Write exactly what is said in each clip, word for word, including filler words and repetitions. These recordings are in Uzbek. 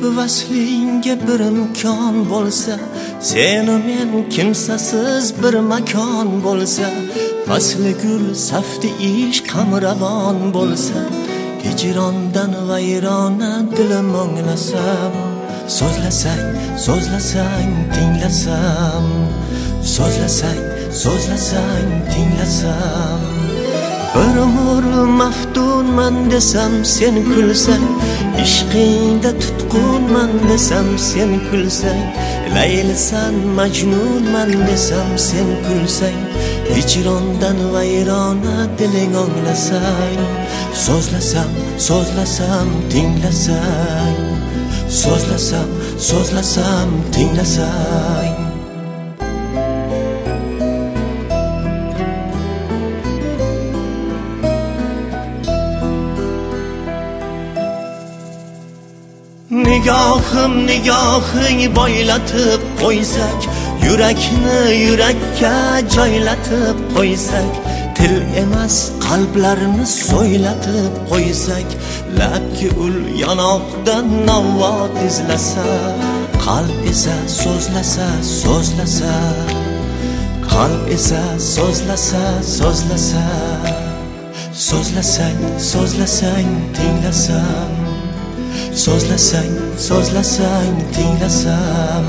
vaslingga bir imkon bo'lsa, seni men kimsasiz bir makon bo'lsa, fasli gul safti ish qamravon bo'lsa, hijrondan vayrona dilim o'nglasam, so'zlasang so'zlasang tinglasam, so'zlasang so'zlasang tinglasam, bir umr maftunman desam sen kulsang, ishqingda tutqunman desam sen kulsang, laylisan majnunman desam sen kulsang, hijrondan vayrona diling o'nglasang, so'zlasam so'zlasam tinglasang, so'zlasam so'zlasam tinglasang. Nigohim nigohing boylatib qo'ysak, yurakni yurakka joylatib qo'ysak, til emas qalblarni so'ylatib qo'ysak, labki ul yonoqdan navot izlasa, qalb esa so'zlasa so'zlasa, qalb esa so'zlasa so'zlasa, so'zlasang so'zlasang tinglasam, so'zlasang so'zlasang tinglasam.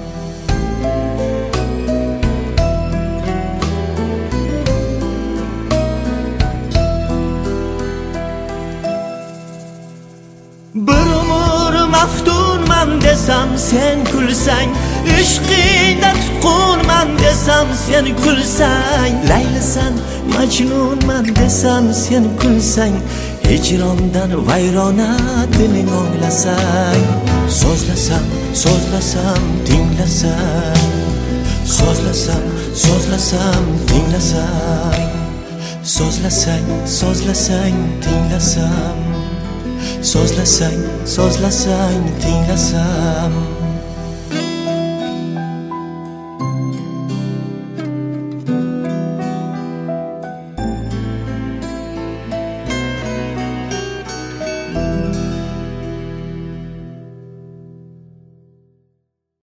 Bir umr maftunman desam sen kulsang, ishqingda tutqunman desam sen kulsang, laylisan majnunman desam sen kulsang, hijrondan vayrona diling o'nglasang, so'zlasam so'zlasam tinglasang, so'zlasam so'zlasam tinglasang, so'zlasang so'zlasang tinglasam, so'zlasang so'zlasang tinglasam.